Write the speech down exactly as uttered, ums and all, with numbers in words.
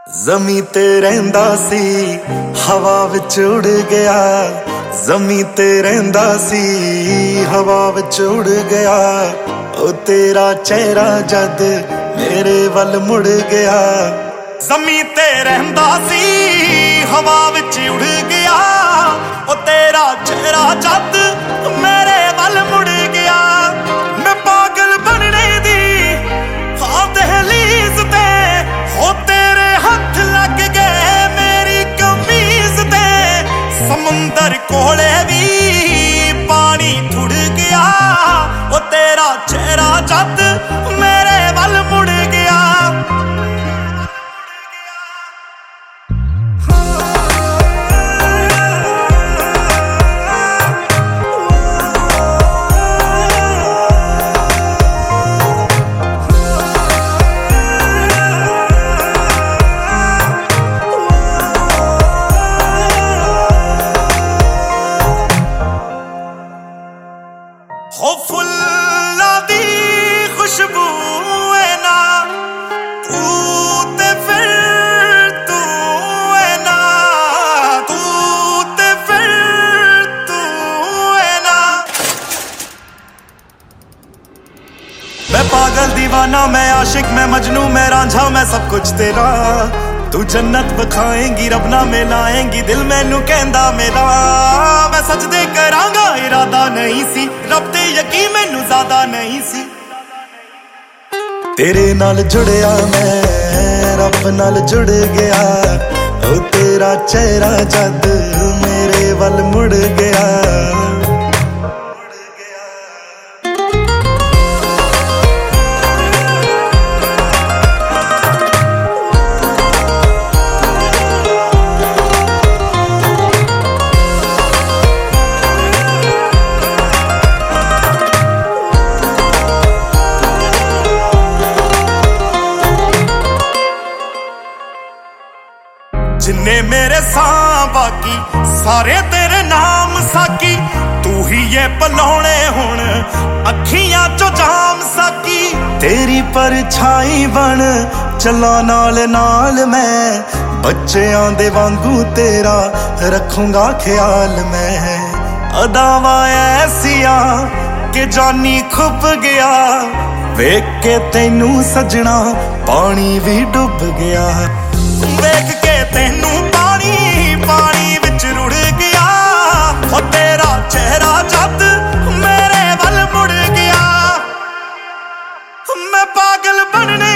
ज़मीं ते रहिंदा सी हवा विच उड़ गया। ज़मीं ते रहिंदा सी हवा विच उड़ गया। ओ तेरा चेहरा जद मेरे वल मुड़ गया। ज़मीं ते रहिंदा सी हवा विच उड़ गया। ओ तेरा चेहरा जद मेरे वल मुड़ गया। मैं पागल बनने दी हाँ दहलीज ते हो तेरे हथ लग गए मेरी कमीज ते। समुंदर कोले भी पानी थुड़ गया। ओ तेरा चेहरा जद मेरे वल मुड़ गया। हो फुल्लां दी खुशबू है ना तू ते फिर तू है ना तू ते फिर तू है ना। मैं पागल दीवाना मैं आशिक मैं मजनू मैं रांझा मैं सब कुछ तेरा। तू जन्नत बखाएंगी रब ना मिलाएंगी दिल मैनू कहंदा मेरा। मैं सजदे करांगा इरादा नहीं सी रब ते यकीन मैनू ज्यादा नहीं सी। तेरे नाल जुड़िया मैं रब नाल जुड़ गया। ओ तेरा चेहरा जद मेरे वल मुड़ गया। जिन्ने मेरे सां बाकी सारे तेरे नाम साकी। तू ही ये पलौने हुण अखियां चो जाम साकी। तेरी परछाई बन चला नाल नाल मैं बच्चेआं दे वांगू तेरा रखूंगा ख्याल मैं। अदावां ऐसियां कि जानी खुब गया। वेख के तैनू सजना पानी भी डुब गया। वेख के तैनू पानी पानी विच रुड़ गया। ओ तेरा चेहरा जद मेरे वल मुड़ गया। मैं पागल बनने